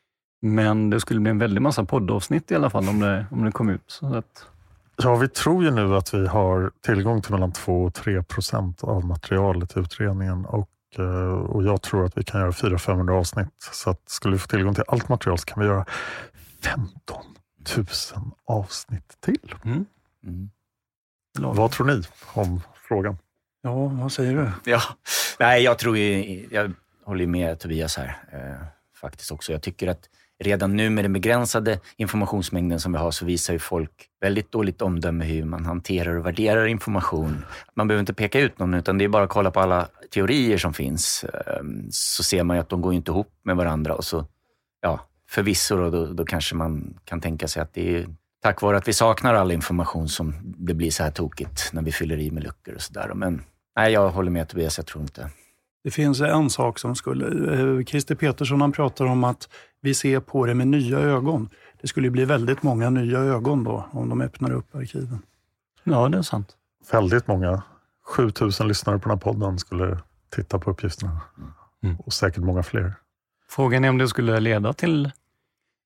Men det skulle bli en väldigt massa poddavsnitt i alla fall om det, om det kom ut. Så att... Ja, vi tror ju nu att vi har tillgång till mellan två och tre procent av materialet i utredningen och, och jag tror att vi kan göra fyra till femhundra avsnitt. Så att skulle vi få tillgång till allt material så kan vi göra femton tusen avsnitt till. Mm. Mm. Vad tror ni om frågan? Ja, vad säger du? Ja, nej, jag tror ju, jag håller med Tobias här eh, faktiskt också. Jag tycker att redan nu med den begränsade informationsmängden som vi har så visar ju folk väldigt dåligt omdöme hur man hanterar och värderar information. Man behöver inte peka ut någon utan det är bara att kolla på alla teorier som finns. Så ser man ju att de går inte ihop med varandra och så, ja, förvisso då, då, då kanske man kan tänka sig att det är tack vare att vi saknar all information som det blir så här tokigt när vi fyller i med luckor och sådär. Men nej, jag håller med Tobias, jag tror inte. Det finns en sak som skulle... Christer Petersson han pratar om att vi ser på det med nya ögon. Det skulle bli väldigt många nya ögon då om de öppnar upp arkiven. Ja, det är sant. Väldigt många. sjutusen lyssnare på den här podden skulle titta på uppgifterna. Mm. Och säkert många fler. Frågan är om det skulle leda till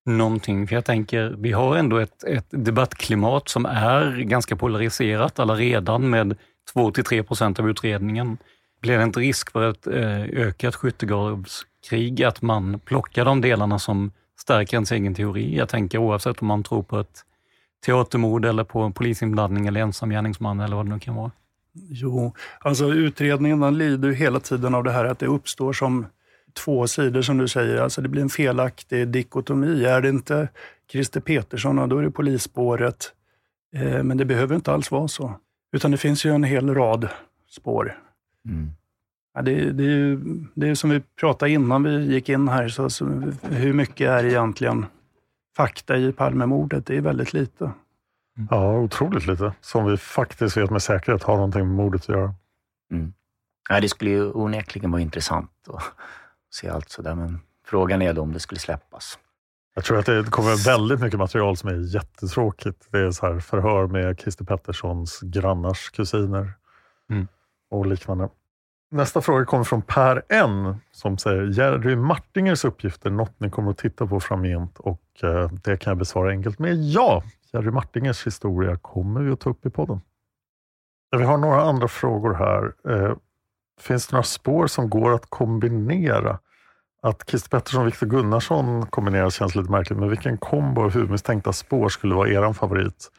någonting? För jag tänker, vi har ändå ett, ett debattklimat som är ganska polariserat alla redan med två till tre procent av utredningen. Blir det inte risk för ett eh, ökat skyttegravskrig att man plockar de delarna som stärker ens egen teori? Jag tänker oavsett om man tror på ett teatermord eller på en polisinblandning eller ensam gärningsman eller vad det nu kan vara. Jo, alltså utredningen den lider ju hela tiden av det här att det uppstår som två sidor som du säger. Alltså det blir en felaktig dikotomi. Är det inte Christer Petersson, då är det polisspåret. Eh, men det behöver inte alls vara så. Utan det finns ju en hel rad spår. Mm. Ja, det, det är ju det är som vi pratade innan vi gick in här. Så, så hur mycket är egentligen fakta i Palmemordet? Det är väldigt lite. Mm. Ja, otroligt lite. Som vi faktiskt vet med säkerhet har någonting med mordet att göra. Mm. Ja, det skulle ju onekligen vara intressant att se allt sådär. Men frågan är då om det skulle släppas. Jag tror att det kommer väldigt mycket material som är jättetråkigt. Det är så här förhör med Christer Petterssons grannars kusiner mm. och liknande. Nästa fråga kommer från Per N som säger: Jerry Martingers uppgifter något ni kommer att titta på framgent, och eh, det kan jag besvara enkelt med ja. Jerry Martingers historia kommer vi att ta upp i podden. Vi har några andra frågor här. Eh, finns det några spår som går att kombinera? Att Christer Pettersson och Viktor Gunnarsson kombineras känns lite märkligt, men vilken kombo av huvudmisstänkta spår skulle vara eran favorit?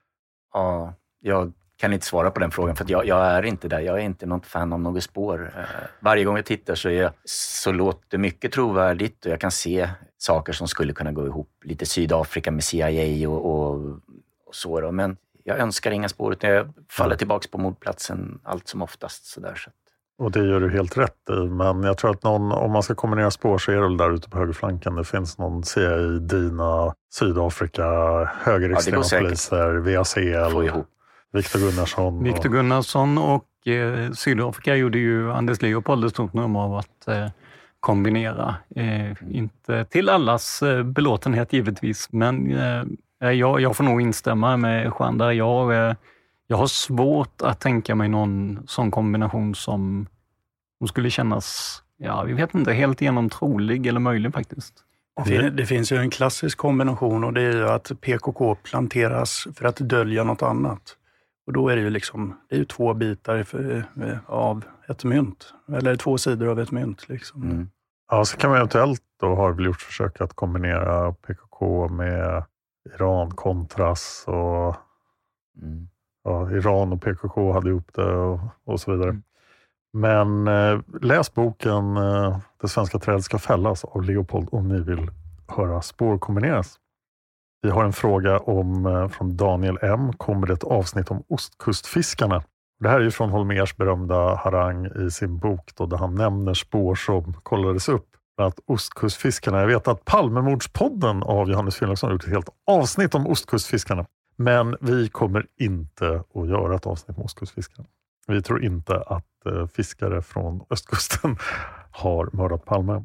Ja, jag kan inte svara på den frågan för att jag, jag är inte där. Jag är inte något fan av något spår. Eh, varje gång jag tittar så, är jag, så låter det mycket trovärdigt och jag kan se saker som skulle kunna gå ihop. Lite Sydafrika med C I A och, och, och så då. Men jag önskar inga spår utan jag faller tillbaka på mordplatsen allt som oftast. Så där, så att. Och det gör du helt rätt i, men jag tror att någon, om man ska kombinera spår så är det där ute på högerflanken. Det finns någon C I A, Dina, Sydafrika, högerextrema ja, poliser, V A C L, Viktor Gunnarsson. Och... Viktor Gunnarsson och eh, Sydafrika gjorde ju Anders Leopold ett stort nummer av att eh, kombinera. Eh, inte till allas eh, belåtenhet givetvis, men eh, jag, jag får nog instämma med Jean där. Jag... Eh, Jag har svårt att tänka mig någon sån kombination som, som skulle kännas, ja, vi vet inte, helt igenom trolig eller möjlig faktiskt. Det, det finns ju en klassisk kombination och det är ju att P K K planteras för att dölja något annat. Och då är det ju liksom, det är ju två bitar för, av ett mynt, eller två sidor av ett mynt liksom. Mm. Ja, så kan man eventuellt då ha gjort försök att kombinera P K K med Iran-Contras och... Mm. Ja, Iran och P K K hade ihop det och, och så vidare. Mm. Men eh, läs boken eh, Det svenska trädet ska fällas av Leopold om ni vill höra spår kombineras. Vi har en fråga om, eh, från Daniel M. Kommer det ett avsnitt om ostkustfiskarna? Det här är ju från Holmers berömda harang i sin bok då, där han nämner spår som kollades upp. Att ostkustfiskarna, jag vet att Palmemordspodden av Johannes Finnlaugsson har gjort ett helt avsnitt om ostkustfiskarna. Men vi kommer inte att göra ett avsnitt om ostkustfiskarna. Vi tror inte att eh, fiskare från östkusten har mördat Palme.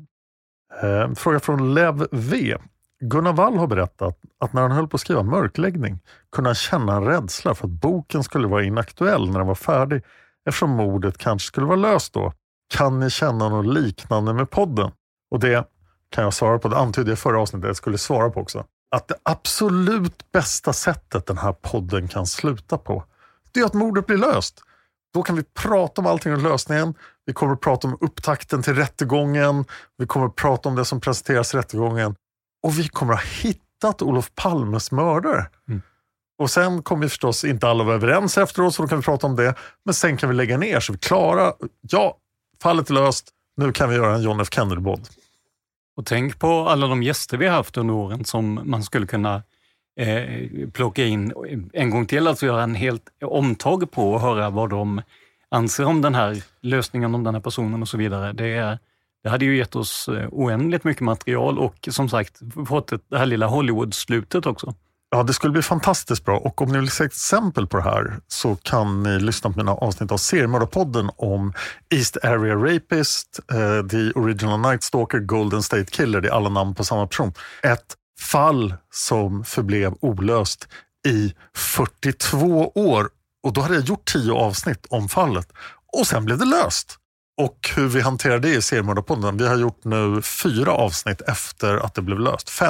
Eh, fråga från Lev V. Gunnar Wall har berättat att när han höll på att skriva mörkläggning kunde han känna en rädsla för att boken skulle vara inaktuell när den var färdig, eftersom mordet kanske skulle vara löst då. Kan ni känna något liknande med podden? Och det kan jag svara på, det antydde jag förra avsnittet jag skulle svara på också. Att det absolut bästa sättet den här podden kan sluta på, det är att mordet blir löst. Då kan vi prata om allting om lösningen. Vi kommer att prata om upptakten till rättegången. Vi kommer att prata om det som presenteras i rättegången. Och vi kommer att ha hittat Olof Palmes mördare. Mm. Och sen kommer vi förstås inte alla vara överens efteråt, så då kan vi prata om det. Men sen kan vi lägga ner så vi klarar, ja, fallet är löst. Nu kan vi göra en John F. Kennedy-podd. Och tänk på alla de gäster vi har haft under åren som man skulle kunna eh, plocka in en gång till. Alltså göra en helt omtag på och höra vad de anser om den här lösningen, om den här personen och så vidare. Det, är, det hade ju gett oss oändligt mycket material och som sagt fått ett, det här lilla Hollywood-slutet också. Ja, det skulle bli fantastiskt bra. Och om ni vill se ett exempel på det här så kan ni lyssna på mina avsnitt av Seriemördarpodden om East Area Rapist, uh, The Original Night Stalker, Golden State Killer. Det är alla namn på samma person. Ett fall som förblev olöst i fyrtiotvå år. Och då hade jag gjort tio avsnitt om fallet. Och sen blev det löst. Och hur vi hanterar det i Seriemördarpodden. Vi har gjort nu fyra avsnitt efter att det blev löst. Fem.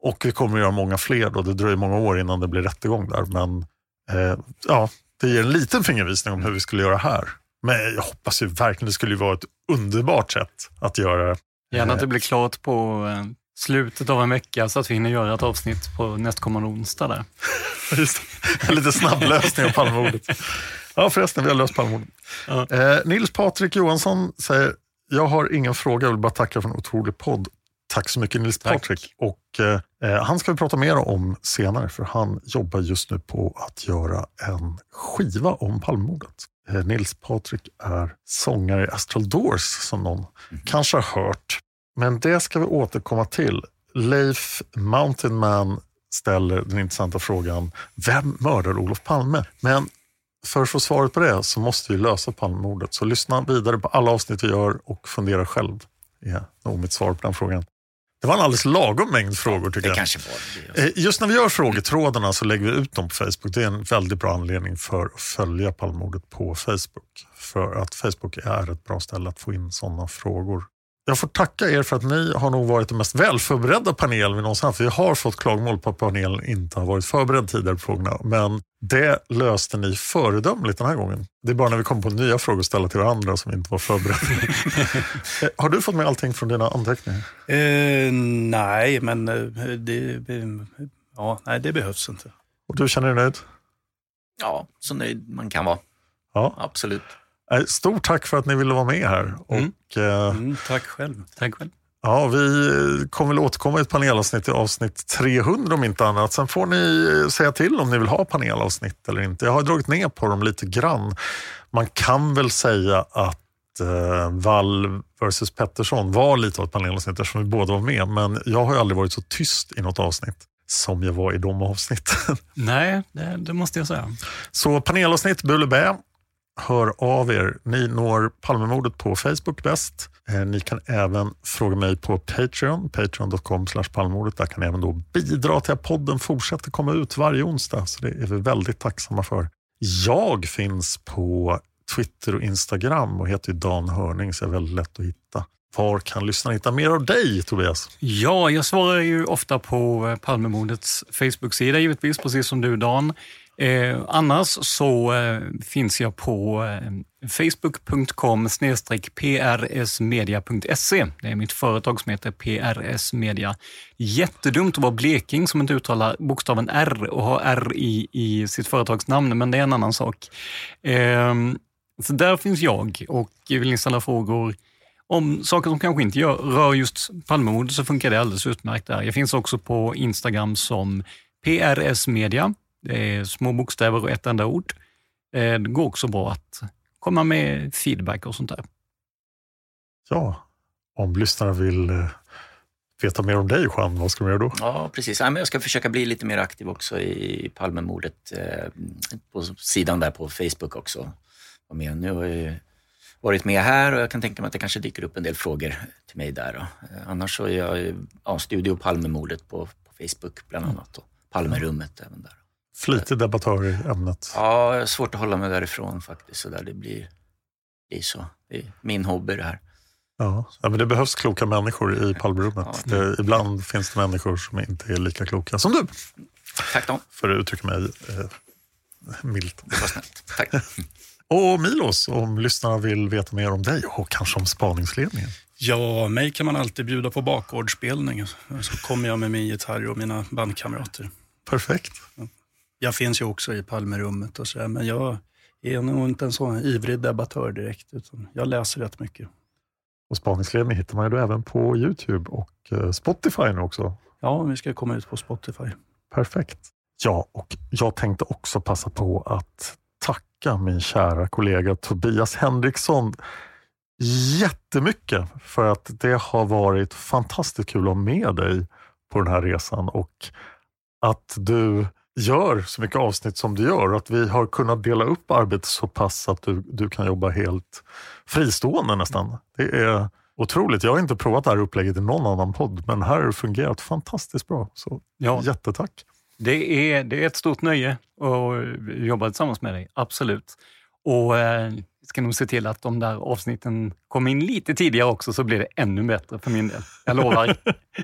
Och vi kommer att göra många fler då. Det dröjer många år innan det blir rättegång där. Men eh, ja, det ger en liten fingervisning om hur vi skulle göra här. Men jag hoppas ju verkligen det skulle vara ett underbart sätt att göra det. Gärna att det blir klart på eh, slutet av en vecka så att vi hinner göra ett avsnitt på nästkommande onsdag där. Just en lite snabb lösning av Palmemordet. Ja, förresten, vi har löst Palmemordet. Ja. Eh, Nils Patrik Johansson säger, jag har ingen fråga, jag vill bara tacka för en otrolig podd. Tack så mycket Nils Tack. Patrik. Och eh, han ska vi prata mer om senare, för han jobbar just nu på att göra en skiva om Palmemordet. Eh, Nils Patrik är sångare i Astral Doors som någon mm. kanske har hört. Men det ska vi återkomma till. Leif Mountain Man ställer den intressanta frågan, vem mördar Olof Palme? Men för att få svaret på det så måste vi lösa Palmemordet. Så lyssna vidare på alla avsnitt vi gör och fundera själv. Ja, nog mitt svar på den frågan. Det var en alldeles lagom mängd frågor tycker det jag. Kanske var det. Just när vi gör frågetrådarna så lägger vi ut dem på Facebook. Det är en väldigt bra anledning för att följa Palmemordet på Facebook. För att Facebook är ett bra ställe att få in sådana frågor. Jag får tacka er för att ni har nog varit den mest välförberedda panelen vi någonsin haft. Vi har fått klagomål på att panelen inte har varit förberedd tidigare på frågorna. Men det löste ni föredömligt den här gången. Det är bara när vi kommer på nya frågor att ställa till varandra som inte var förberedda. Har du fått med allting från dina anteckningar? Eh, nej, men det, ja, nej, det behövs inte. Och du känner dig nöjd? Ja, så nöjd man kan vara. Ja. Absolut. Stort tack för att ni ville vara med här. Mm. Och, eh, mm, tack själv. Tack själv. Ja, vi kommer väl återkomma i ett panelavsnitt i avsnitt trehundra om inte annat. Sen får ni säga till om ni vill ha panelavsnitt eller inte. Jag har dragit ner på dem lite grann. Man kan väl säga att eh, Wall versus Pettersson var lite av ett panelavsnitt eftersom vi båda var med. Men jag har ju aldrig varit så tyst i något avsnitt som jag var i de avsnitten. Nej, det, det måste jag säga. Så panelavsnitt Bulebä. Hör av er. Ni når Palmemordet på Facebook bäst. Eh, ni kan även fråga mig på Patreon. Patreon dot com slash Palmemordet. Där kan ni även då bidra till att podden fortsätter komma ut varje onsdag. Så det är vi väldigt tacksamma för. Jag finns på Twitter och Instagram och heter Dan Hörning, så är väldigt lätt att hitta. Var kan lyssnarna hitta mer av dig, Tobias? Ja, jag svarar ju ofta på Palmemordets Facebook-sida givetvis, precis som du, Dan. Eh, annars så eh, finns jag på eh, facebook punkt com snedstreck p r s media punkt se. Det är mitt företag som heter P R S Media. Jättedumt att vara bleking som inte uttalar bokstaven R och ha R i, i sitt företagsnamn, men det är en annan sak. Eh, så där finns jag och vill ställa frågor om saker som kanske inte gör, rör just Palmemordet, så funkar det alldeles utmärkt där. Jag finns också på Instagram som P R S Media. Det är små bokstäver och ett enda ord. Det går också bra att komma med feedback och sånt där. Ja, om lyssnarna vill veta mer om dig, Juan, vad ska vi göra då? Ja, precis. Jag ska försöka bli lite mer aktiv också i Palmemordet på sidan där på Facebook också. Nu har jag varit med här och jag kan tänka mig att det kanske dyker upp en del frågor till mig där. Då. Annars så är jag ja, Studio Palmemordet på, på Facebook bland annat och Palmerummet mm. även där. Flitig debattör i ämnet. Ja, det är svårt att hålla mig därifrån faktiskt. Så där det blir, blir så. Det är min hobby det här. Ja, ja men det behövs kloka människor i Palmerummet. Ja, det, ibland finns det människor som inte är lika kloka som du. Tack då. För att uttrycka mig eh, milt. Det var snällt. Tack. Och Milos, om lyssnarna vill veta mer om dig och kanske om spaningsledningen. Ja, mig kan man alltid bjuda på bakgårdsspelning. Så kommer jag med min gitarr och mina bandkamrater. Perfekt. Jag finns ju också i Palmerummet och så, men jag är nog inte en sån ivrig debattör direkt, utan jag läser rätt mycket. Och spaningsledning hittar man ju då även på YouTube och Spotify nu också. Ja, vi ska komma ut på Spotify. Perfekt. Ja, och jag tänkte också passa på att tacka min kära kollega Tobias Henriksson jättemycket för att det har varit fantastiskt kul att ha med dig på den här resan och att du gör så mycket avsnitt som du gör och att vi har kunnat dela upp arbetet så pass att du, du kan jobba helt fristående nästan. Det är otroligt. Jag har inte provat det här upplägget i någon annan podd, men här har det fungerat fantastiskt bra. Så ja. Jättetack. Det är, det är ett stort nöje att jobba tillsammans med dig, absolut. Och eh, ska nog se till att de där avsnitten kommer in lite tidigare också, så blir det ännu bättre för min del. Jag lovar.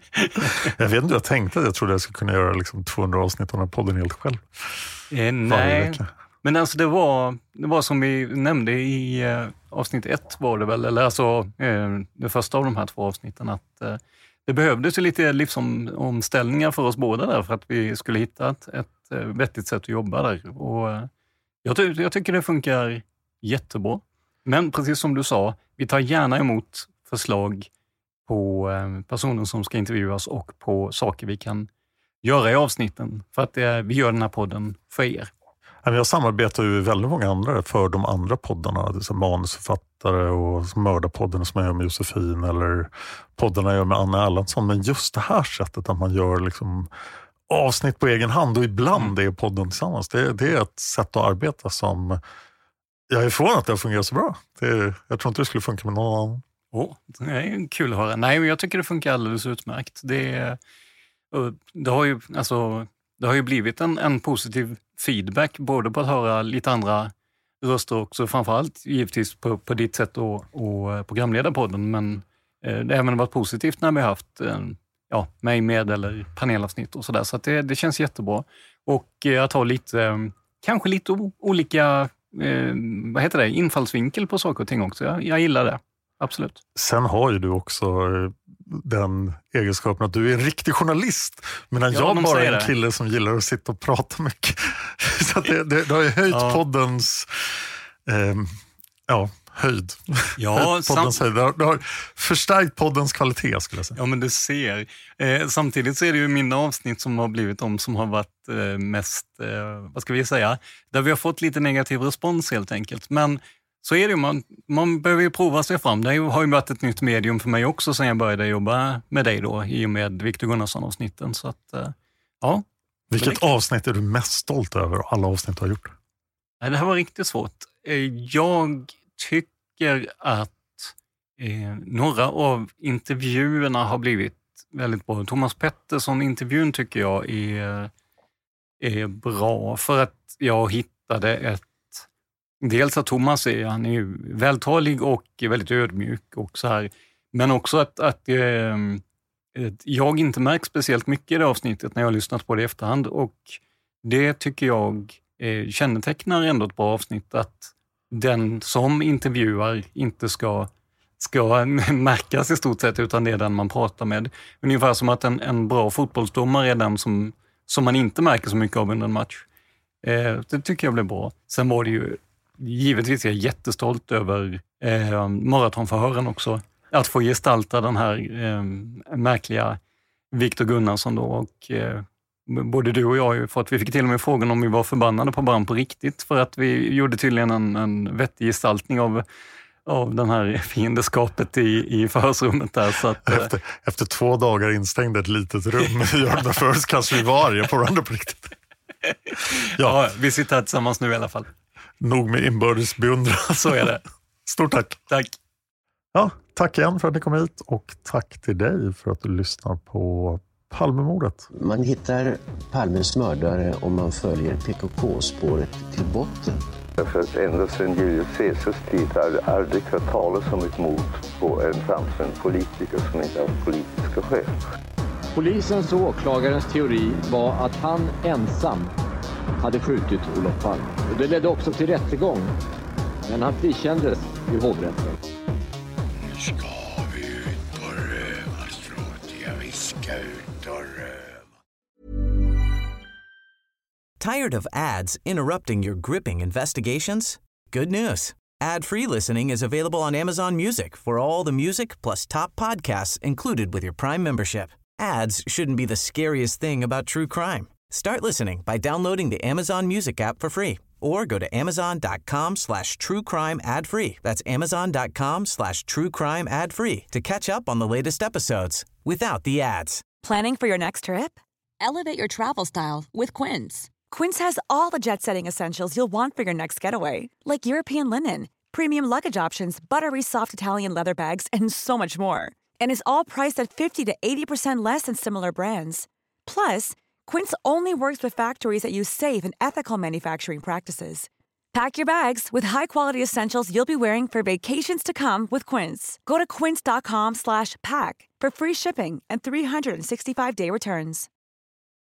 Jag vet inte, jag tänkte att jag trodde jag skulle kunna göra liksom tvåhundra avsnitt av den här podden helt själv. Eh, nej, men alltså det var, det var som vi nämnde i eh, avsnitt ett var det väl, eller alltså eh, det första av de här två avsnitten, att eh, det behövdes ju lite livsomställningar för oss båda där för att vi skulle hitta ett, ett vettigt sätt att jobba där. Och eh, jag, ty- jag tycker det funkar jättebra. Men precis som du sa, vi tar gärna emot förslag på eh, personer som ska intervjuas och på saker vi kan göra i avsnitten. För att eh, vi gör den här podden för er. Jag samarbetar ju väldigt många andra för de andra poddarna. Som manusförfattare och mördarpodden som jag gör med Josefin. Eller poddarna jag gör med Anna Erlandsson. Men just det här sättet att man gör liksom avsnitt på egen hand och ibland är podden tillsammans. Det, det är ett sätt att arbeta som jag är ifrån att det fungerar så bra. Det, jag tror inte det skulle funka med någon annan. Oh, det är kul att höra. Nej, men jag tycker det funkar alldeles utmärkt. Det, det, har, ju, alltså, det har ju blivit en, en positiv feedback både på att höra lite andra röster också, framförallt givetvis på, på ditt sätt och, och programleda podden, men eh, det har även varit positivt när vi har haft eh, ja, mig med eller panelavsnitt och sådär, så att det, det känns jättebra. Och eh, att ha lite, eh, kanske lite o- olika eh, vad heter det, infallsvinkel på saker och ting också. Jag, jag gillar det, absolut. Sen har ju du också eh, den egenskapen att du är en riktig journalist, medan Ja, jag bara är en det. kille som gillar att sitta och prata mycket. Så att det, det, det har ju höjt Ja. poddens eh, ja, höjd. Ja, poddens sam- höjd. Det, har, det har förstärkt poddens kvalitet, skulle jag säga. Ja, men du ser. Eh, samtidigt så är det ju mina avsnitt som har blivit de som har varit eh, mest, eh, vad ska vi säga, där vi har fått lite negativ respons helt enkelt. Men så är det ju, man, man behöver ju prova sig fram. Det har ju varit ett nytt medium för mig också sen jag började jobba med dig då, i och med Victor Gunnarsson-avsnitten. Så att, eh, ja. Vilket avsnitt är du mest stolt över alla avsnitt du har gjort? Nej, det här var riktigt svårt. Eh, Jag tycker att eh, några av intervjuerna har blivit väldigt bra. Thomas Pettersson-intervjun tycker jag är, är bra för att jag hittade ett... Dels att Thomas är, han är ju vältalig och väldigt ödmjuk och så här. Men också att, att eh, jag inte märker speciellt mycket i det avsnittet när jag har lyssnat på det i efterhand. Och det tycker jag eh, kännetecknar ändå ett bra avsnitt, att den som intervjuar inte ska, ska märkas i stort sett, utan det är den man pratar med. Ungefär som att en, en bra fotbollsdomare är den som, som man inte märker så mycket av under en match. Eh, det tycker jag blev bra. Sen var det ju givetvis jag är jättestolt över eh, maratonförhören också. Att få gestalta den här eh, märkliga Victor Gunnarsson då, och eh, både du och jag har ju fått, vi fick till och med frågan om vi var förbannade på varandra på riktigt, för att vi gjorde tydligen en, en vettig gestaltning av, av den här fiendeskapet i, i förhörsrummet där. Så att, eh, efter, efter två dagar instängd i ett litet rum i Jörna först kanske vi var arga på varandra på riktigt. Ja. ja, vi sitter här tillsammans nu i alla fall. Nog med inbördes beundran. Så är det. Stort tack. Tack. Ja, tack igen för att ni kom hit, och tack till dig för att du lyssnar på Palmemordet. Man hittar Palmes mördare om man följer P K K-spåret till botten. För att ända sedan Julius Caesars tid har det aldrig hört talas om ett mord på en framstående politiker som inte har politiska skäl. Polisens och åklagarens teori var att han ensam hade skjutit Olof Palme. Och det ledde också till rättegång. Men han frikändes i hovrätten. Nu ska vi ut och röva, stråtiga. Vi ska ut och röva. Tired of ads interrupting your gripping investigations? Good news. Ad-free listening is available on Amazon Music for all the music plus top podcasts included with your Prime membership. Ads shouldn't be the scariest thing about true crime. Start listening by downloading the Amazon Music app for free or go to amazon.com slash true crime ad free. That's amazon.com slash true crime ad free to catch up on the latest episodes without the ads. Planning for your next trip? Elevate your travel style with Quince. Quince has all the jet-setting essentials you'll want for your next getaway, like European linen, premium luggage options, buttery soft Italian leather bags, and so much more. And is all priced at fifty to eighty percent less than similar brands. Plus, Quince only works with factories that use safe and ethical manufacturing practices. Pack your bags with high-quality essentials you'll be wearing for vacations to come with Quince. Go to quince.com slash pack for free shipping and three sixty-five day returns.